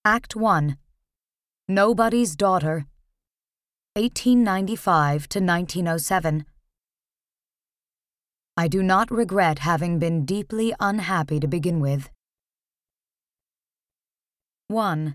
Act 1. Nobody's Daughter, 1895 to 1907. I do not regret having been deeply unhappy to begin with. 1.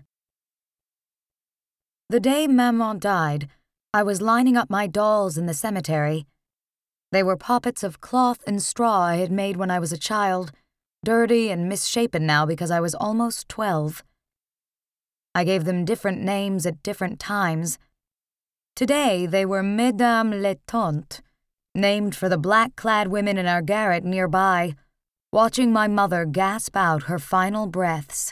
The day Maman died, I was lining up my dolls in the cemetery. They were poppets of cloth and straw I had made when I was a child, dirty and misshapen now because I was almost 12. I gave them different names at different times. Today they were Mesdames les Tantes, named for the black-clad women in our garret nearby, watching my mother gasp out her final breaths.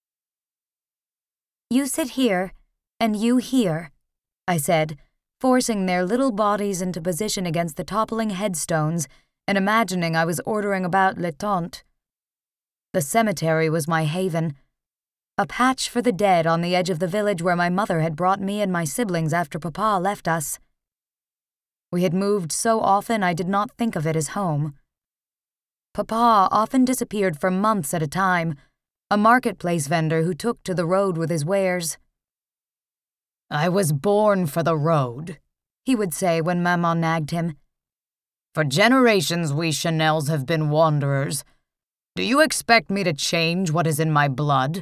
"You sit here, and you here," I said, forcing their little bodies into position against the toppling headstones and imagining I was ordering about les tantes. The cemetery was my haven, a patch for the dead on the edge of the village where my mother had brought me and my siblings after Papa left us. We had moved so often I did not think of it as home. Papa often disappeared for months at a time, a marketplace vendor who took to the road with his wares. "I was born for the road," he would say when Maman nagged him. "For generations we Chanels have been wanderers. Do you expect me to change what is in my blood?"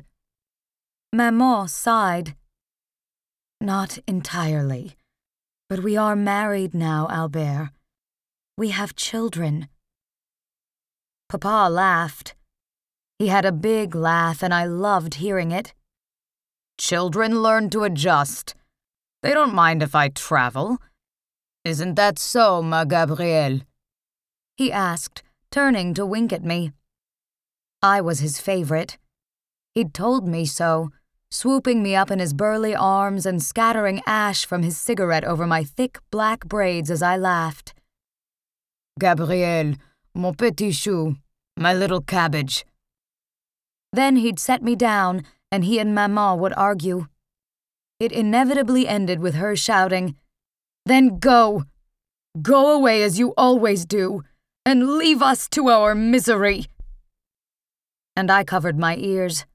Maman sighed. "Not entirely, but we are married now, Albert. We have children." Papa laughed. He had a big laugh, and I loved hearing it. "Children learn to adjust. They don't mind if I travel. Isn't that so, ma Gabrielle?" he asked, turning to wink at me. I was his favorite. He'd told me so, swooping me up in his burly arms and scattering ash from his cigarette over my thick black braids as I laughed. "Gabrielle, mon petit chou, my little cabbage." Then he'd set me down, and he and Maman would argue. It inevitably ended with her shouting, "Then go! Go away as you always do, and leave us to our misery!" And I covered my ears.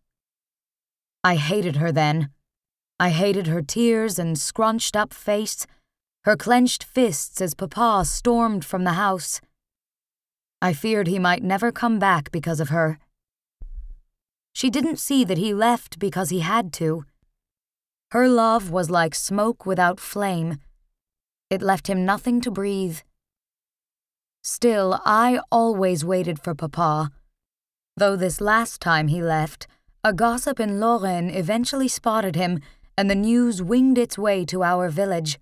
I hated her then. I hated her tears and scrunched-up face, her clenched fists as Papa stormed from the house. I feared he might never come back because of her. She didn't see that he left because he had to. Her love was like smoke without flame. It left him nothing to breathe. Still, I always waited for Papa, though this last time he left, a gossip in Lorraine eventually spotted him, and the news winged its way to our village.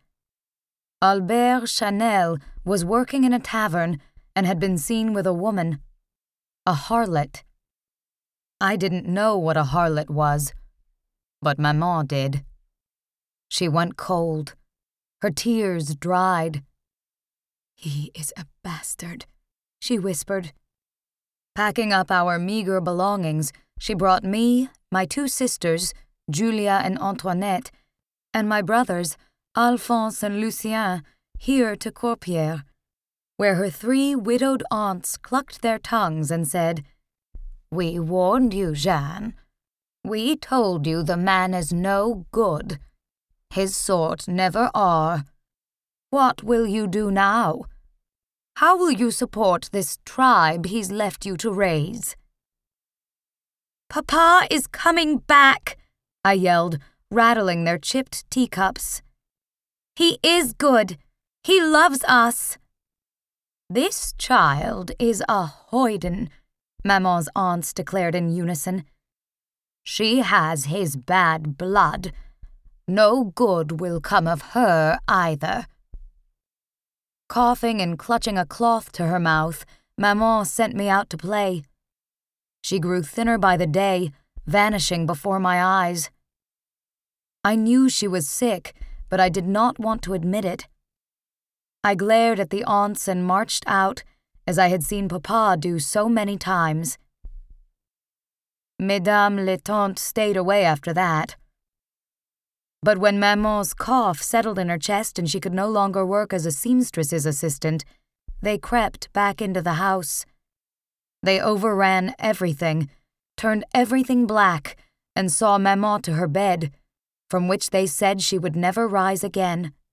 Albert Chanel was working in a tavern and had been seen with a woman, a harlot. I didn't know what a harlot was, but Maman did. She went cold. Her tears dried. "He is a bastard," she whispered. Packing up our meager belongings, she brought me, my two sisters, Julia and Antoinette, and my brothers, Alphonse and Lucien, here to Corpierre, where her 3 widowed aunts clucked their tongues and said, "We warned you, Jeanne. We told you the man is no good. His sort never are. What will you do now? How will you support this tribe he's left you to raise?" "Papa is coming back," I yelled, rattling their chipped teacups. "He is good. He loves us." "This child is a hoyden," Maman's aunts declared in unison. "She has his bad blood. No good will come of her either." Coughing and clutching a cloth to her mouth, Maman sent me out to play. She grew thinner by the day, vanishing before my eyes. I knew she was sick, but I did not want to admit it. I glared at the aunts and marched out, as I had seen Papa do so many times. Mesdames les Tantes stayed away after that. But when Maman's cough settled in her chest and she could no longer work as a seamstress's assistant, they crept back into the house. They overran everything, turned everything black, and saw Maman to her bed, from which they said she would never rise again.